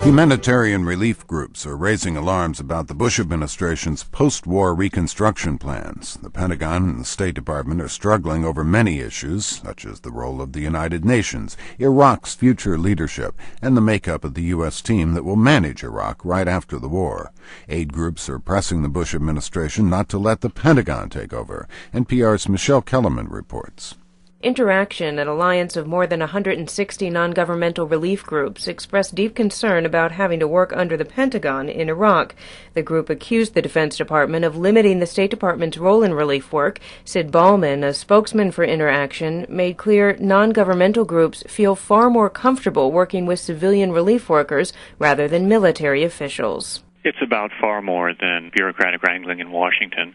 Humanitarian relief groups are raising alarms about the Bush administration's post-war reconstruction plans. The Pentagon and the State Department are struggling over many issues, such as the role of the United Nations, Iraq's future leadership, and the makeup of the U.S. team that will manage Iraq right after the war. Aid groups are pressing the Bush administration not to let the Pentagon take over. NPR's Michelle Kellerman reports. Interaction, an alliance of more than 160 non-governmental relief groups, expressed deep concern about having to work under the Pentagon in Iraq. The group accused the Defense Department of limiting the State Department's role in relief work. Sid Ballman, a spokesman for Interaction, made clear non-governmental groups feel far more comfortable working with civilian relief workers rather than military officials. It's about far more than bureaucratic wrangling in Washington.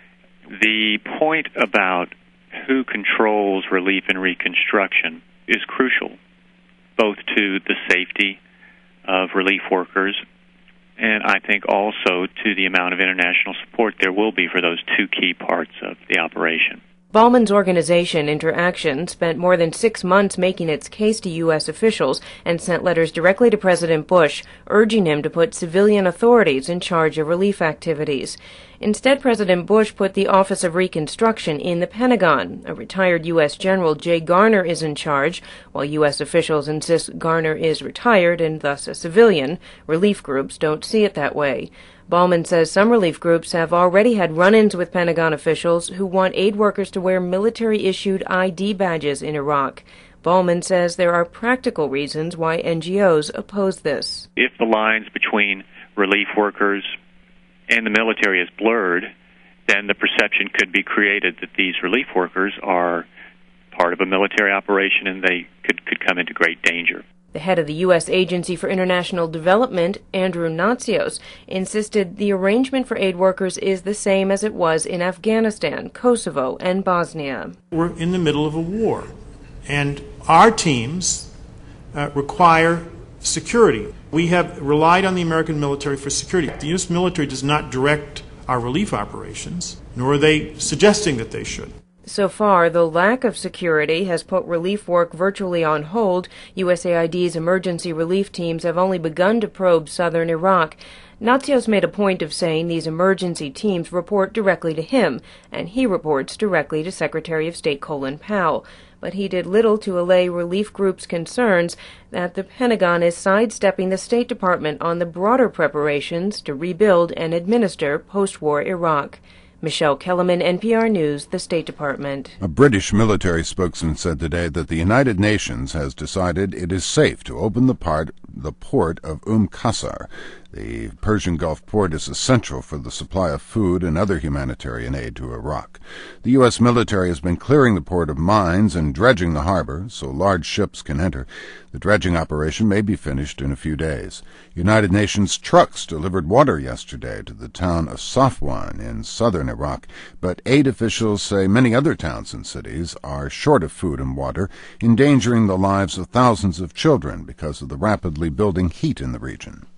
The point about who controls relief and reconstruction is crucial, both to the safety of relief workers and I think also to the amount of international support there will be for those two key parts of the operation. Ballman's organization, Interaction, spent more than 6 months making its case to U.S. officials and sent letters directly to President Bush, urging him to put civilian authorities in charge of relief activities. Instead, President Bush put the Office of Reconstruction in the Pentagon. A retired U.S. General, Jay Garner, is in charge. While U.S. officials insist Garner is retired and thus a civilian, relief groups don't see it that way. Ballman says some relief groups have already had run-ins with Pentagon officials who want aid workers to wear military-issued ID badges in Iraq. Ballman says there are practical reasons why NGOs oppose this. If the lines between relief workers and the military is blurred, then the perception could be created that these relief workers are part of a military operation and they could come into great danger. The head of the U.S. Agency for International Development, Andrew Natsios, insisted the arrangement for aid workers is the same as it was in Afghanistan, Kosovo, and Bosnia. We're in the middle of a war, and our teams require security. We have relied on the American military for security. The U.S. military does not direct our relief operations, nor are they suggesting that they should. So far, the lack of security has put relief work virtually on hold. USAID's emergency relief teams have only begun to probe southern Iraq. Natsios made a point of saying these emergency teams report directly to him, and he reports directly to Secretary of State Colin Powell. But he did little to allay relief groups' concerns that the Pentagon is sidestepping the State Department on the broader preparations to rebuild and administer post-war Iraq. Michelle Kellerman, NPR News, the State Department. A British military spokesman said today that the United Nations has decided it is safe to open the port of Qasr. The Persian Gulf port is essential for the supply of food and other humanitarian aid to Iraq. The U.S. military has been clearing the port of mines and dredging the harbor so large ships can enter. The dredging operation may be finished in a few days. United Nations trucks delivered water yesterday to the town of Safwan in southern Iraq, but aid officials say many other towns and cities are short of food and water, endangering the lives of thousands of children because of the rapidly building heat in the region.